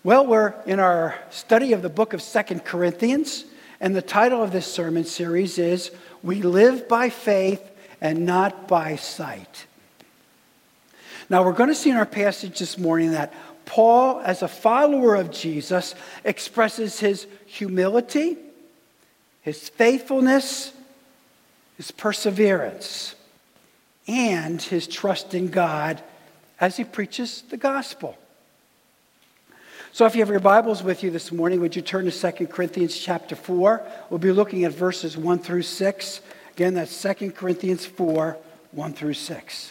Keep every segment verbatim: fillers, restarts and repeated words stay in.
Well, we're in our study of the book of Second Corinthians, and the title of this sermon series is We Live by Faith and Not by Sight. Now, we're going to see in our passage this morning that Paul, as a follower of Jesus, expresses his humility, his faithfulness, his perseverance, and his trust in God as he preaches the gospel. So if you have your Bibles with you this morning, would you turn to Second Corinthians chapter four? We'll be looking at verses one through six. Again, that's Second Corinthians four, one through six.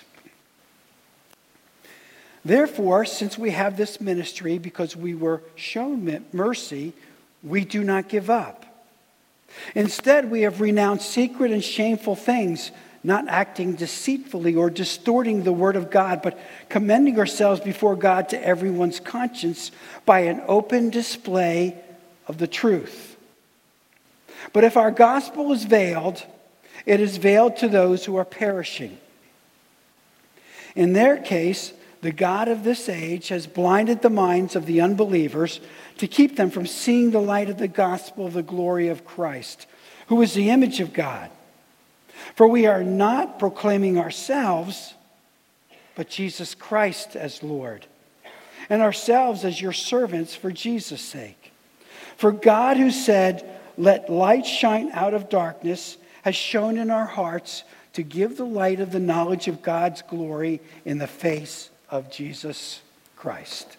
Therefore, since we have this ministry, because we were shown mercy, we do not give up. Instead, we have renounced secret and shameful things, not acting deceitfully or distorting the word of God, but commending ourselves before God to everyone's conscience by an open display of the truth. But if our gospel is veiled, it is veiled to those who are perishing. In their case, the God of this age has blinded the minds of the unbelievers to keep them from seeing the light of the gospel of the glory of Christ, who is the image of God. For we are not proclaiming ourselves, but Jesus Christ as Lord, and ourselves as your servants for Jesus' sake. For God, who said, "Let light shine out of darkness," has shone in our hearts to give the light of the knowledge of God's glory in the face of Jesus Christ.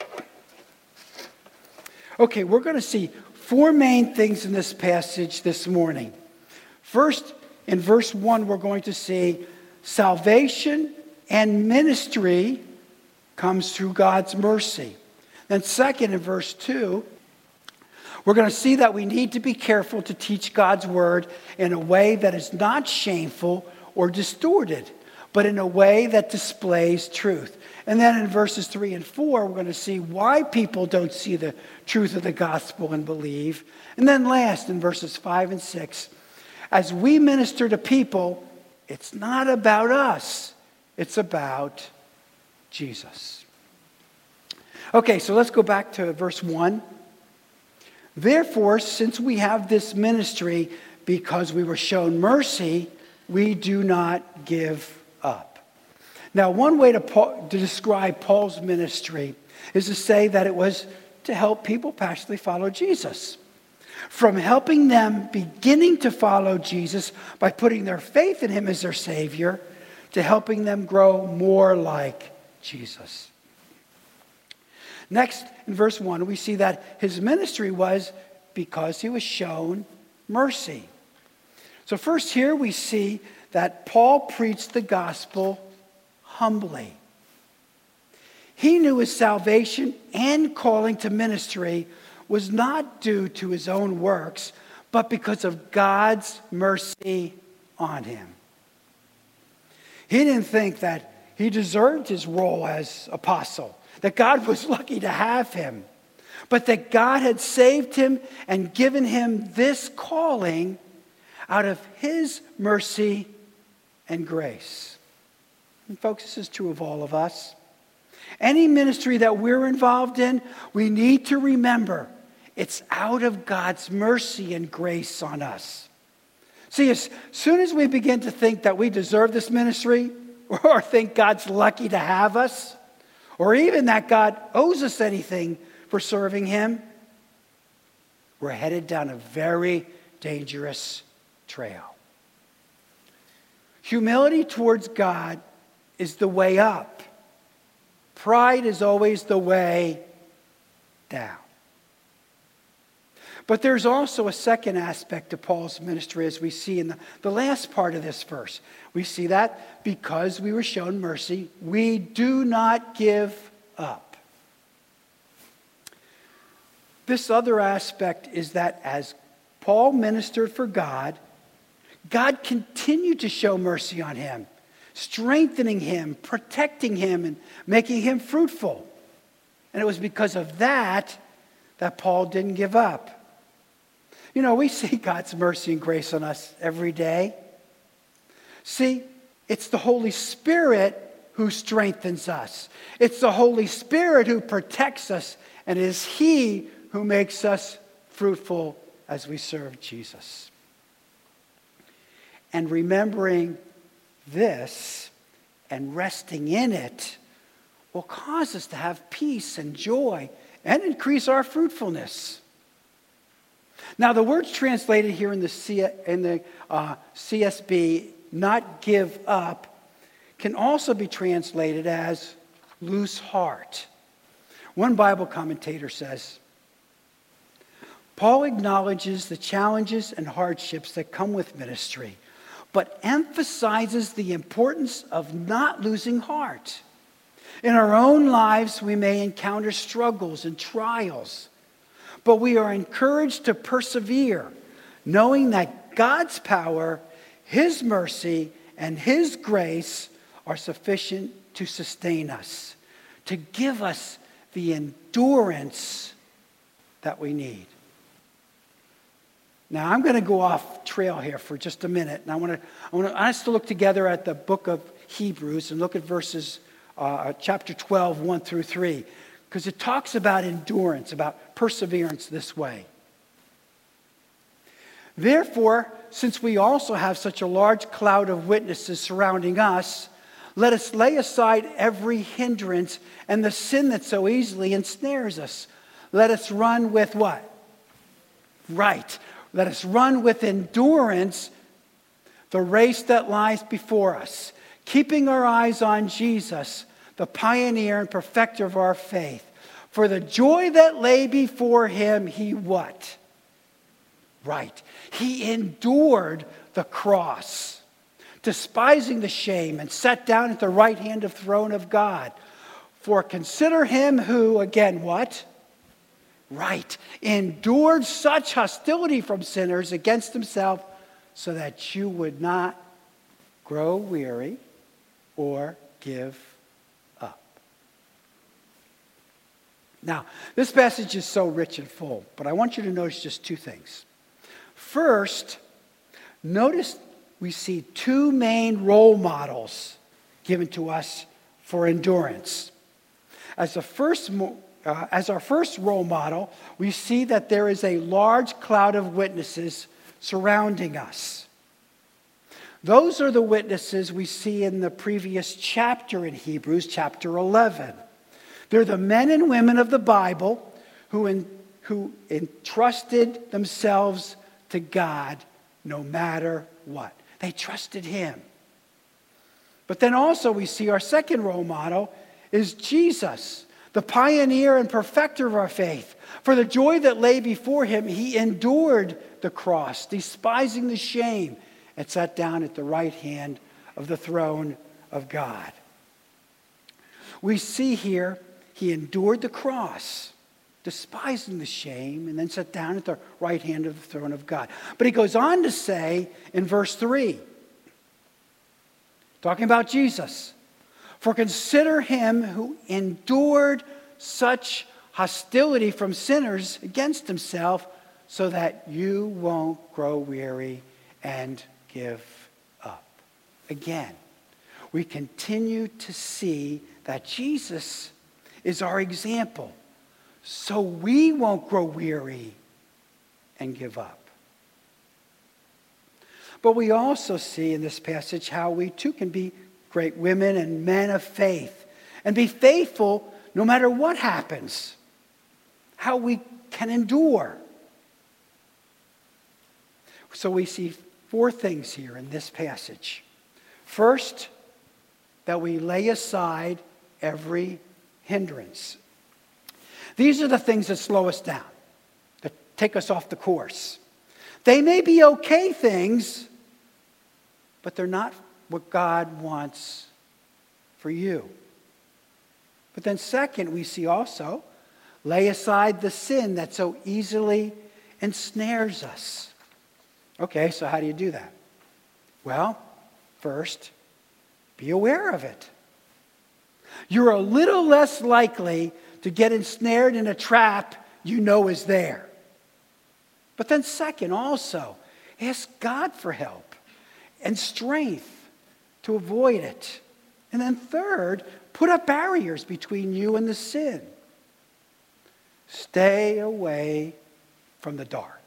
Okay, we're going to see four main things in this passage this morning. First, in verse one, we're going to see salvation and ministry comes through God's mercy. Then second, in verse two, we're going to see that we need to be careful to teach God's word in a way that is not shameful or distorted, but in a way that displays truth. And then in verses three and four, we're going to see why people don't see the truth of the gospel and believe. And then last, in verses five and six, as we minister to people, it's not about us. It's about Jesus. Okay, so let's go back to verse one. Therefore, since we have this ministry, because we were shown mercy, we do not give up. Now, one way to, Paul, to describe Paul's ministry is to say that it was to help people passionately follow Jesus. From helping them beginning to follow Jesus by putting their faith in him as their Savior, to helping them grow more like Jesus. Next, in verse one, we see that his ministry was because he was shown mercy. So first here we see that Paul preached the gospel humbly. He knew his salvation and calling to ministry was not due to his own works, but because of God's mercy on him. He didn't think that he deserved his role as apostle, that God was lucky to have him, but that God had saved him and given him this calling out of his mercy and grace. And folks, this is true of all of us. Any ministry that we're involved in, we need to remember it's out of God's mercy and grace on us. See, as soon as we begin to think that we deserve this ministry, or think God's lucky to have us, or even that God owes us anything for serving him, we're headed down a very dangerous trail. Humility towards God is the way up. Pride is always the way down. But there's also a second aspect to Paul's ministry, as we see in the, the last part of this verse. We see that because we were shown mercy, we do not give up. This other aspect is that as Paul ministered for God, God continued to show mercy on him, strengthening him, protecting him, and making him fruitful. And it was because of that that Paul didn't give up. You know, we see God's mercy and grace on us every day. See, it's the Holy Spirit who strengthens us. It's the Holy Spirit who protects us, and it is He who makes us fruitful as we serve Jesus. And remembering this and resting in it will cause us to have peace and joy and increase our fruitfulness. Now, the words translated here in the, C, in the uh, C S B, not give up, can also be translated as loose heart. One Bible commentator says, Paul acknowledges the challenges and hardships that come with ministry, but emphasizes the importance of not losing heart. In our own lives, we may encounter struggles and trials, but we are encouraged to persevere, knowing that God's power, His mercy, and His grace are sufficient to sustain us, to give us the endurance that we need. Now, I'm going to go off trail here for just a minute, and I want to I want us to look together at the book of Hebrews and look at verses, uh, chapter twelve, one through three, because it talks about endurance, about perseverance this way. Therefore, since we also have such a large cloud of witnesses surrounding us, let us lay aside every hindrance and the sin that so easily ensnares us. Let us run with what? Right. Let us run with endurance the race that lies before us, keeping our eyes on Jesus, the pioneer and perfecter of our faith. For the joy that lay before Him, He what? Right. He endured the cross, despising the shame, and sat down at the right hand of the throne of God. For consider Him who, again, what? Right. Endured such hostility from sinners against Himself, so that you would not grow weary or give up. Now, this passage is so rich and full, but I want you to notice just two things. First, notice we see two main role models given to us for endurance. As the first, uh, as our first role model, we see that there is a large cloud of witnesses surrounding us. Those are the witnesses we see in the previous chapter in Hebrews, chapter eleven. They're the men and women of the Bible who, in, who entrusted themselves to God no matter what. They trusted Him. But then also we see our second role model is Jesus, the pioneer and perfecter of our faith. For the joy that lay before Him, He endured the cross, despising the shame, and sat down at the right hand of the throne of God. We see here He endured the cross, despising the shame, and then sat down at the right hand of the throne of God. But He goes on to say in verse three, talking about Jesus, for consider Him who endured such hostility from sinners against Himself, so that you won't grow weary and give up. Again, we continue to see that Jesus is our example, so we won't grow weary and give up. But we also see in this passage how we too can be great women and men of faith and be faithful no matter what happens, how we can endure. So we see four things here in this passage. First, that we lay aside every hindrance. These are the things that slow us down, that take us off the course. They may be okay things, but they're not what God wants for you. But then second, we see also, lay aside the sin that so easily ensnares us. Okay, so how do you do that? Well, first, be aware of it. You're a little less likely to get ensnared in a trap you know is there. But then second, also, ask God for help and strength to avoid it. And then third, put up barriers between you and the sin. Stay away from the dark.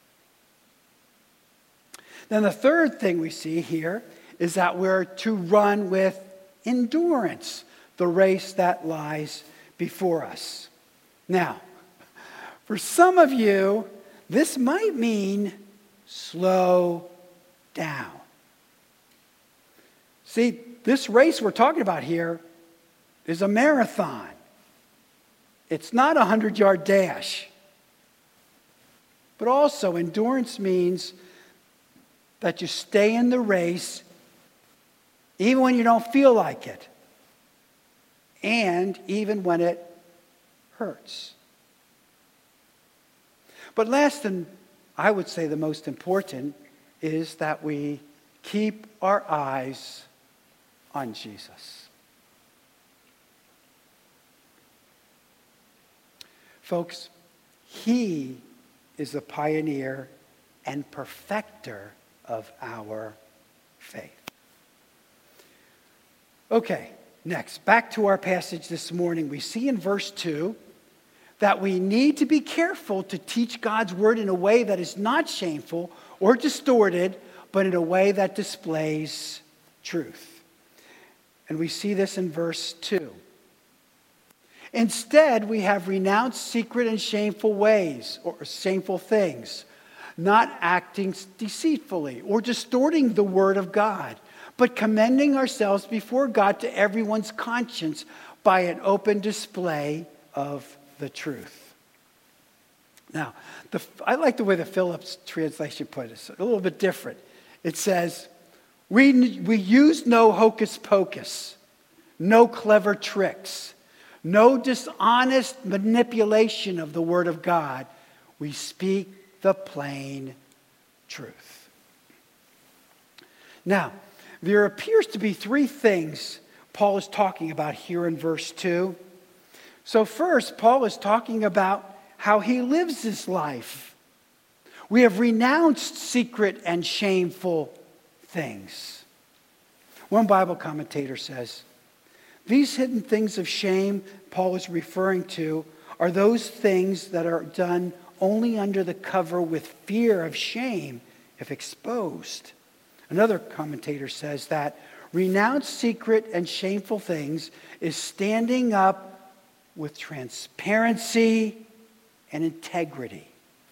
Then the third thing we see here is that we're to run with endurance the race that lies before us. Now, for some of you, this might mean slow down. See, this race we're talking about here is a marathon. It's not a hundred-yard dash. But also, endurance means that you stay in the race even when you don't feel like it, and even when it hurts. But last, and I would say the most important, is that we keep our eyes on Jesus. Folks, he is the pioneer and perfecter of our faith. Okay, next, back to our passage this morning. We see in verse two that we need to be careful to teach God's word in a way that is not shameful or distorted, but in a way that displays truth. And we see this in verse two. Instead, we have renounced secret and shameful ways or shameful things, not acting deceitfully or distorting the word of God, but commending ourselves before God to everyone's conscience by an open display of the truth. Now, the, I like the way the Phillips translation put it. It's a little bit different. It says, we, we use no hocus pocus, no clever tricks, no dishonest manipulation of the word of God. We speak the plain truth. Now, there appears to be three things Paul is talking about here in verse two. So first, Paul is talking about how he lives his life. We have renounced secret and shameful things. One Bible commentator says, these hidden things of shame Paul is referring to are those things that are done only under the cover with fear of shame if exposed. Another commentator says that renounced secret and shameful things is standing up with transparency and integrity.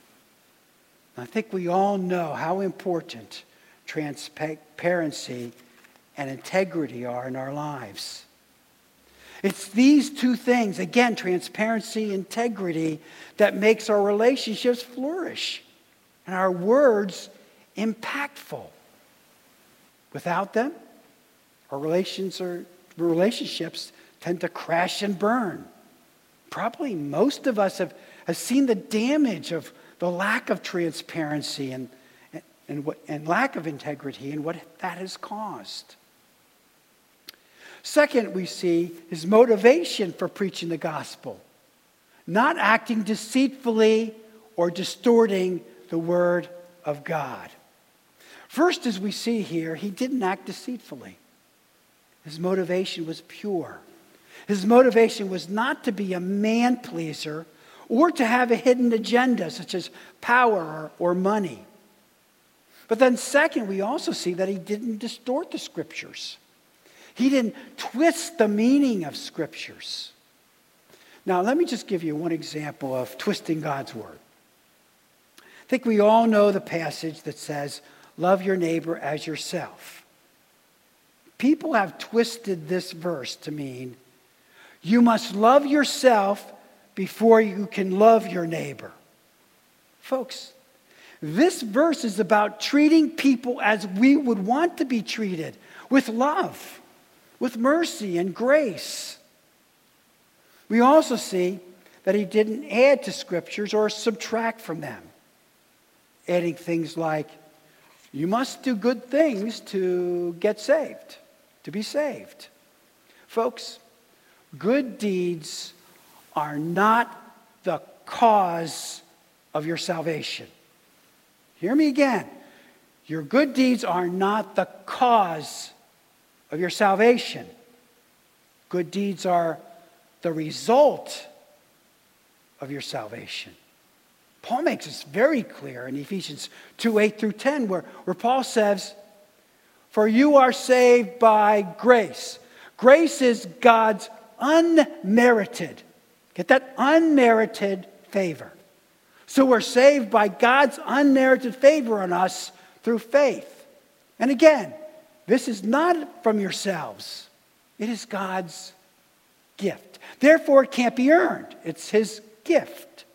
I think we all know how important transparency and integrity are in our lives. It's these two things, again, transparency, integrity, that makes our relationships flourish and our words impactful. Without them, our relations or relationships tend to crash and burn. Probably most of us have, have seen the damage of the lack of transparency and, and, what, and lack of integrity and what that has caused. Second, we see his motivation for preaching the gospel. Not acting deceitfully or distorting the word of God. First, as we see here, he didn't act deceitfully. His motivation was pure. His motivation was not to be a man pleaser or to have a hidden agenda such as power or money. But then second, we also see that he didn't distort the scriptures. He didn't twist the meaning of scriptures. Now, let me just give you one example of twisting God's word. I think we all know the passage that says, love your neighbor as yourself. People have twisted this verse to mean, you must love yourself before you can love your neighbor. Folks, this verse is about treating people as we would want to be treated, with love, with mercy and grace. We also see that he didn't add to scriptures or subtract from them, adding things like, you must do good things to get saved, to be saved. Folks, good deeds are not the cause of your salvation. Hear me again. Your good deeds are not the cause of your salvation. Good deeds are the result of your salvation. Paul makes this very clear in Ephesians two, eight through ten, where, where Paul says, "For you are saved by grace." Grace is God's unmerited, get that, unmerited favor. So we're saved by God's unmerited favor on us through faith. And again, this is not from yourselves. It is God's gift. Therefore, it can't be earned. It's his gift.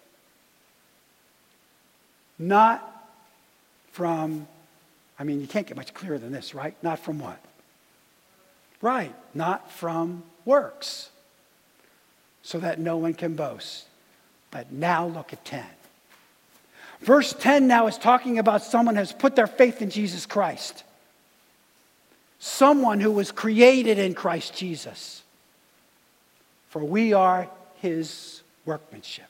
Not from, I mean, you can't get much clearer than this, right? Not from what? Right, not from works, so that no one can boast. But now look at ten. Verse ten now is talking about someone who has put their faith in Jesus Christ. Someone who was created in Christ Jesus. For we are his workmanship.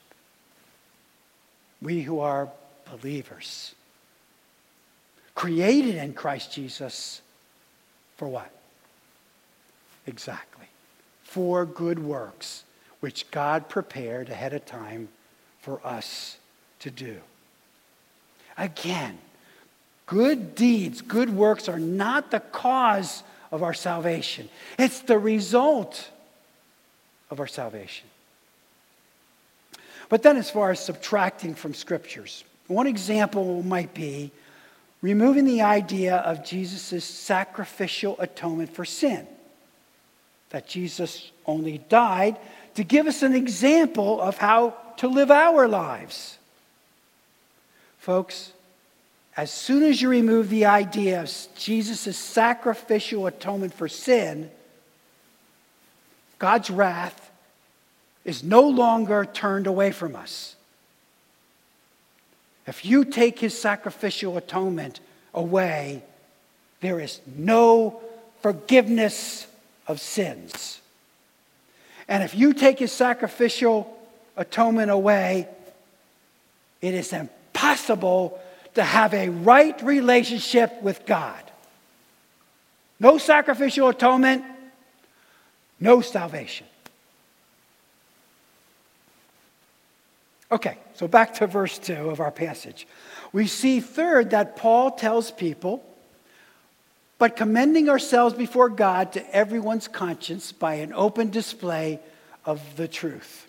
We who are believers. Created in Christ Jesus for what? Exactly. For good works, which God prepared ahead of time for us to do. Again, good deeds, good works are not the cause of our salvation. It's the result of our salvation. But then as far as subtracting from scriptures, one example might be removing the idea of Jesus' sacrificial atonement for sin. That Jesus only died to give us an example of how to live our lives. Folks, as soon as you remove the idea of Jesus' sacrificial atonement for sin, God's wrath is no longer turned away from us. If you take his sacrificial atonement away, there is no forgiveness of sins. And if you take his sacrificial atonement away, it is impossible to have a right relationship with God. No sacrificial atonement, no salvation. Okay, so back to verse two of our passage. We see third that Paul tells people, but commending ourselves before God to everyone's conscience by an open display of the truth.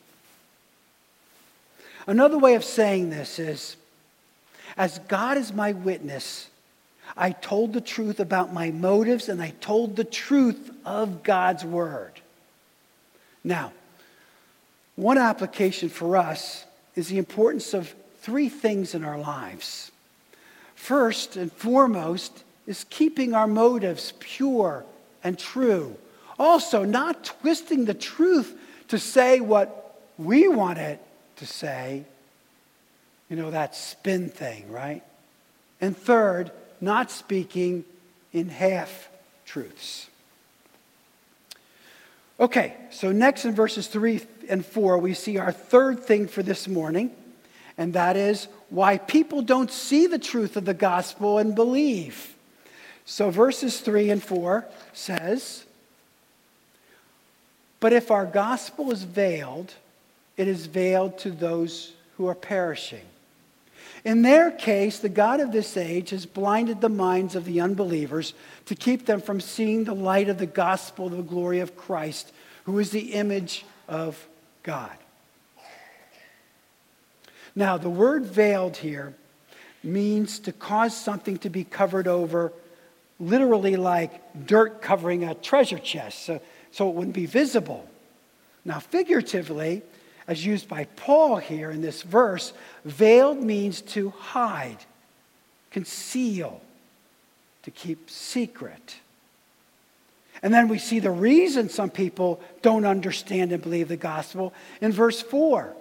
Another way of saying this is, as God is my witness, I told the truth about my motives and I told the truth of God's word. Now, one application for us is the importance of three things in our lives. First and foremost is keeping our motives pure and true. Also, not twisting the truth to say what we want it to say. You know, that spin thing, right? And third, not speaking in half-truths. Okay, so next in verses three and four, we see our third thing for this morning, and that is why people don't see the truth of the gospel and believe. So verses three and four says, "But if our gospel is veiled, it is veiled to those who are perishing. In their case, the God of this age has blinded the minds of the unbelievers to keep them from seeing the light of the gospel of the glory of Christ, who is the image of God." Now, the word veiled here means to cause something to be covered over, literally like dirt covering a treasure chest, so, so it wouldn't be visible. Now, figuratively, as used by Paul here in this verse, veiled means to hide, conceal, to keep secret. And then we see the reason some people don't understand and believe the gospel in verse four.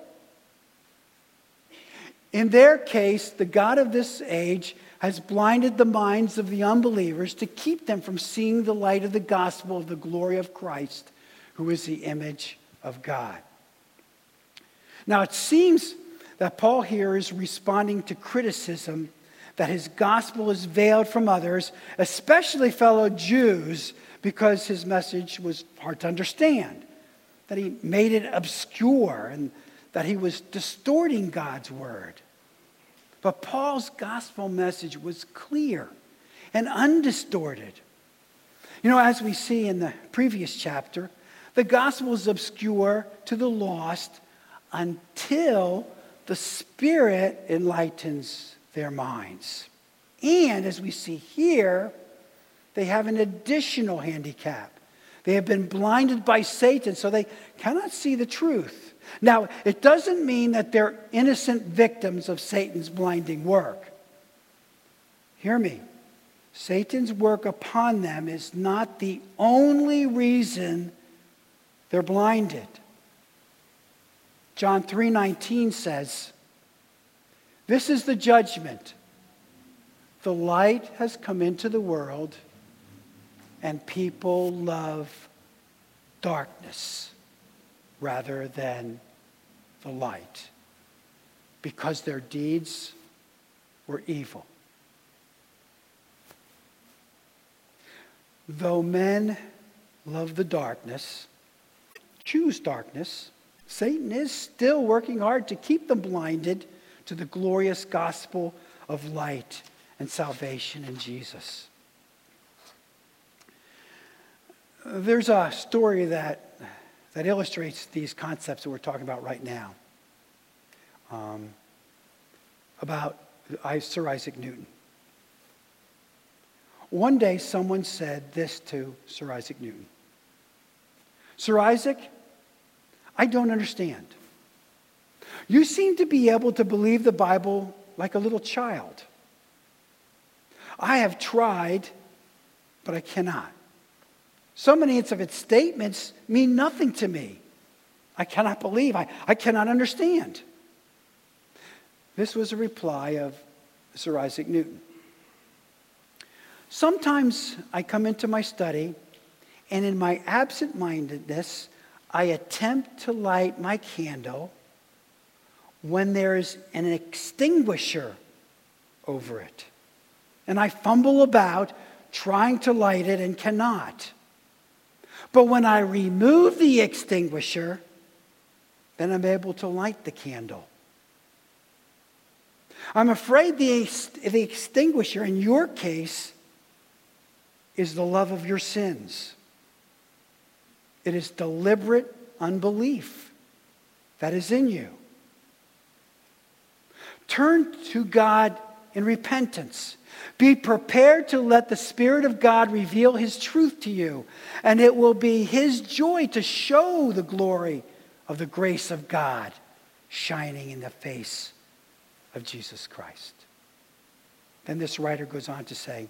In their case, the God of this age has blinded the minds of the unbelievers to keep them from seeing the light of the gospel of the glory of Christ, who is the image of God. Now, it seems that Paul here is responding to criticism that his gospel is veiled from others, especially fellow Jews, because his message was hard to understand, that he made it obscure, and that he was distorting God's word. But Paul's gospel message was clear and undistorted. You know, as we see in the previous chapter, the gospel is obscure to the lost until the Spirit enlightens their minds. And as we see here, they have an additional handicap. They have been blinded by Satan, so they cannot see the truth. Now, it doesn't mean that they're innocent victims of Satan's blinding work. Hear me. Satan's work upon them is not the only reason they're blinded. John three nineteen says, "This is the judgment. The light has come into the world, and people love darkness rather than the light, because their deeds were evil." Though men love the darkness, choose darkness, Satan is still working hard to keep them blinded to the glorious gospel of light and salvation in Jesus. There's a story that, that illustrates these concepts that we're talking about right now, um, about Sir Isaac Newton. One day, someone said this to Sir Isaac Newton: "Sir Isaac, I don't understand. You seem to be able to believe the Bible like a little child. I have tried, but I cannot. So many of its statements mean nothing to me. I cannot believe. I, I cannot understand." This was a reply of Sir Isaac Newton. "Sometimes I come into my study, and in my absent-mindedness, I attempt to light my candle when there is an extinguisher over it. And I fumble about trying to light it and cannot. But when I remove the extinguisher, then I'm able to light the candle. I'm afraid the, the extinguisher in your case is the love of your sins. It is deliberate unbelief that is in you. Turn to God in repentance. Be prepared to let the Spirit of God reveal His truth to you, and it will be His joy to show the glory of the grace of God shining in the face of Jesus Christ." Then this writer goes on to say,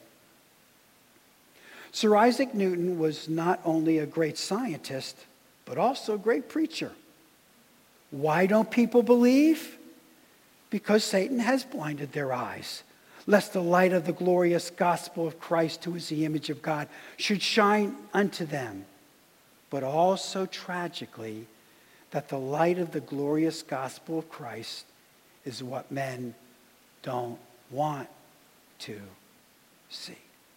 Sir Isaac Newton was not only a great scientist, but also a great preacher. Why don't people believe? Because Satan has blinded their eyes, lest the light of the glorious gospel of Christ, who is the image of God, should shine unto them. But also tragically, that the light of the glorious gospel of Christ is what men don't want to see.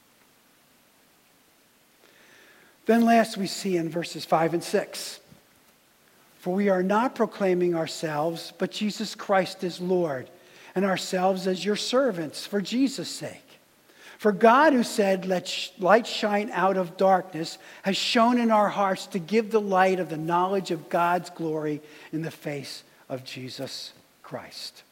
Then last we see in verses five and six, "For we are not proclaiming ourselves, but Jesus Christ is Lord, and ourselves as your servants for Jesus' sake. For God, who said, 'Let light shine out of darkness,' has shone in our hearts to give the light of the knowledge of God's glory in the face of Jesus Christ."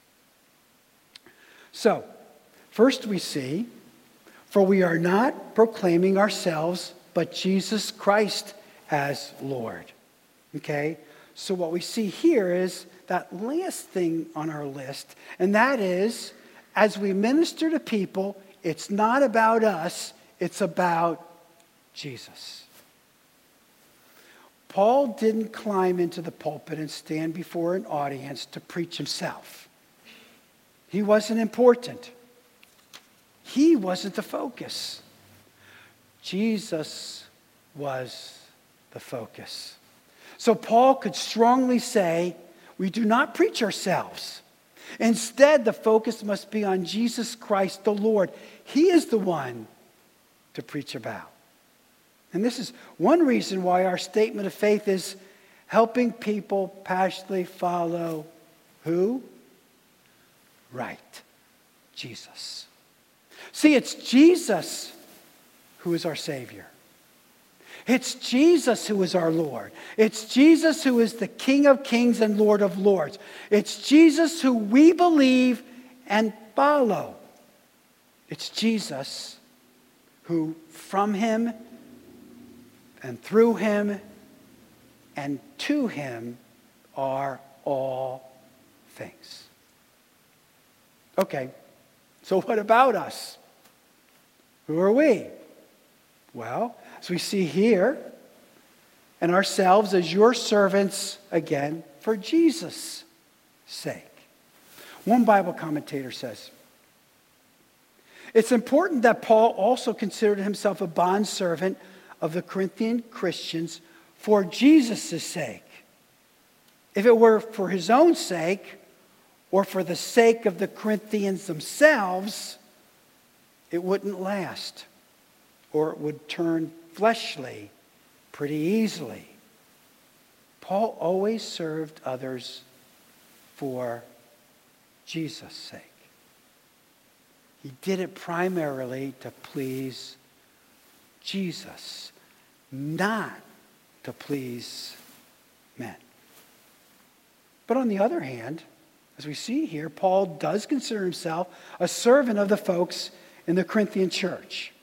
So, first we see, for we are not proclaiming ourselves, but Jesus Christ as Lord. Okay? So what we see here is that last thing on our list, and that is, as we minister to people, it's not about us, it's about Jesus. Paul didn't climb into the pulpit and stand before an audience to preach himself. He wasn't important. He wasn't the focus. Jesus was the focus. So Paul could strongly say, we do not preach ourselves. Instead, the focus must be on Jesus Christ the Lord. He is the one to preach about. And this is one reason why our statement of faith is helping people passionately follow who? Right. Jesus. See, it's Jesus who is our Savior. It's Jesus who is our Lord. It's Jesus who is the King of Kings and Lord of Lords. It's Jesus who we believe and follow. It's Jesus who from him and through him and to him are all things. Okay, so what about us? Who are we? Well, as we see here, and ourselves as your servants, again, for Jesus' sake. One Bible commentator says, it's important that Paul also considered himself a bondservant of the Corinthian Christians for Jesus' sake. If it were for his own sake, or for the sake of the Corinthians themselves, it wouldn't last, or it would turn fleshly pretty easily. Paul always served others for Jesus' sake. He did it primarily to please Jesus, not to please men. But on the other hand, as we see here, Paul does consider himself a servant of the folks in the Corinthian church.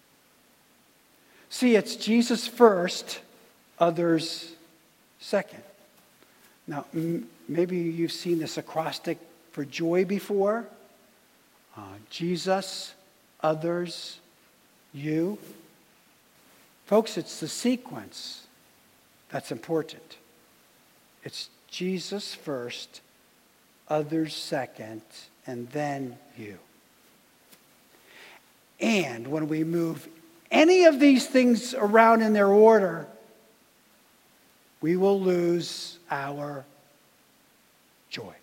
See, it's Jesus first, others second. Now, m- maybe you've seen this acrostic for joy before. Uh, Jesus, others, you. Folks, it's the sequence that's important. It's Jesus first, others second, and then you. And when we move any of these things around in their order, we will lose our joy.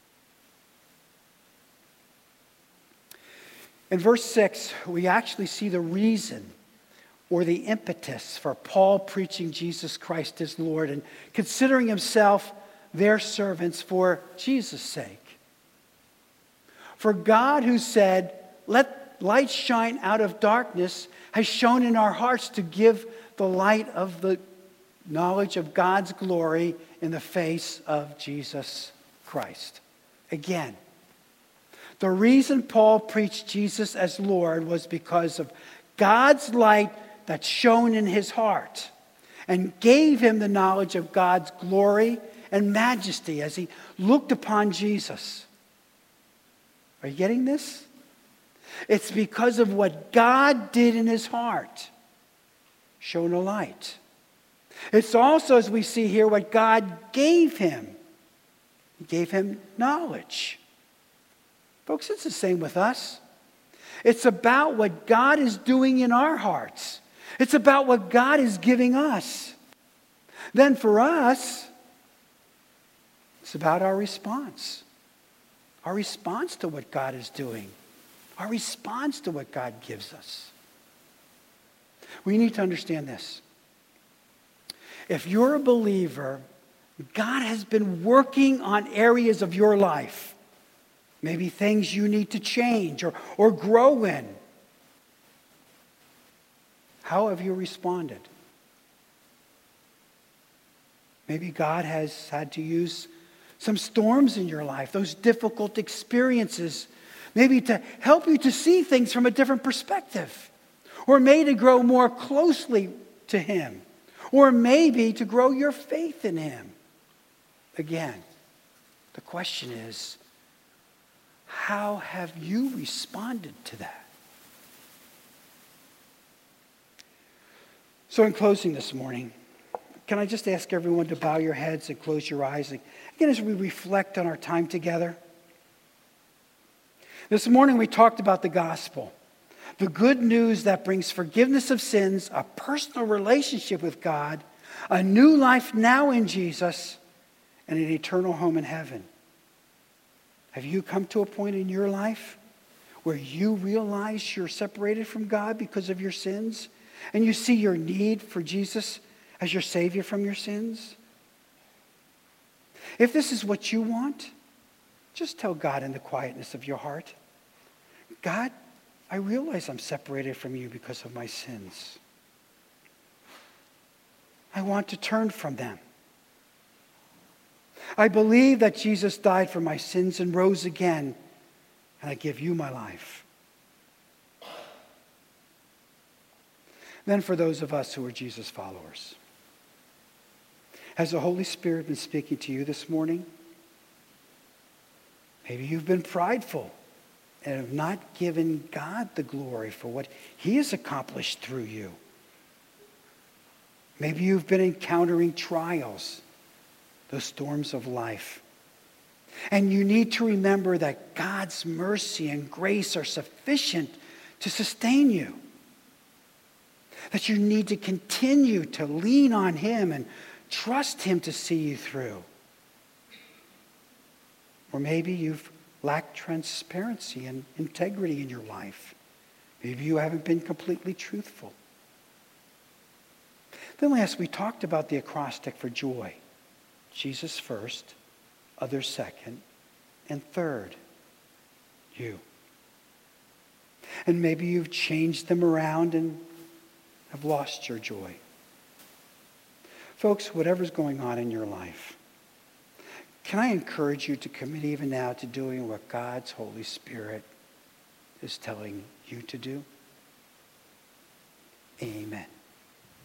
In verse six, we actually see the reason or the impetus for Paul preaching Jesus Christ as Lord and considering himself their servants for Jesus' sake. For God, who said, "Let light shine out of darkness," has shone in our hearts to give the light of the knowledge of God's glory in the face of Jesus Christ. Again, the reason Paul preached Jesus as Lord was because of God's light that shone in his heart and gave him the knowledge of God's glory and majesty as he looked upon Jesus. Are you getting this? It's because of what God did in his heart, shone a light. It's also, as we see here, what God gave him. He gave him knowledge. Folks, it's the same with us. It's about what God is doing in our hearts. It's about what God is giving us. Then for us, it's about our response. Our response to what God is doing. Our response to what God gives us. We need to understand this. If you're a believer, God has been working on areas of your life. Maybe things you need to change or, or grow in. How have you responded? Maybe God has had to use some storms in your life, those difficult experiences, maybe to help you to see things from a different perspective, or maybe to grow more closely to him, or maybe to grow your faith in him. Again, the question is, how have you responded to that? So in closing this morning, can I just ask everyone to bow your heads and close your eyes? Again, as we reflect on our time together. This morning we talked about the gospel, the good news that brings forgiveness of sins, a personal relationship with God, a new life now in Jesus, and an eternal home in heaven. Have you come to a point in your life where you realize you're separated from God because of your sins? and you see your need for Jesus as your Savior from your sins? If this is what you want, just tell God in the quietness of your heart, God, I realize I'm separated from you because of my sins. I want to turn from them. I believe that Jesus died for my sins and rose again, and I give you my life. Then for those of us who are Jesus followers, has the Holy Spirit been speaking to you this morning? Maybe you've been prideful and have not given God the glory for what he has accomplished through you. Maybe you've been encountering trials, the storms of life. And you need to remember that God's mercy and grace are sufficient to sustain you. That you need to continue to lean on him and trust him to see you through. Or maybe you've lacked transparency and integrity in your life. Maybe you haven't been completely truthful. Then last, we talked about the acrostic for joy. Jesus first, others second, and third, you. And maybe you've changed them around and have lost your joy. Folks, whatever's going on in your life, can I encourage you to commit even now to doing what God's Holy Spirit is telling you to do? Amen.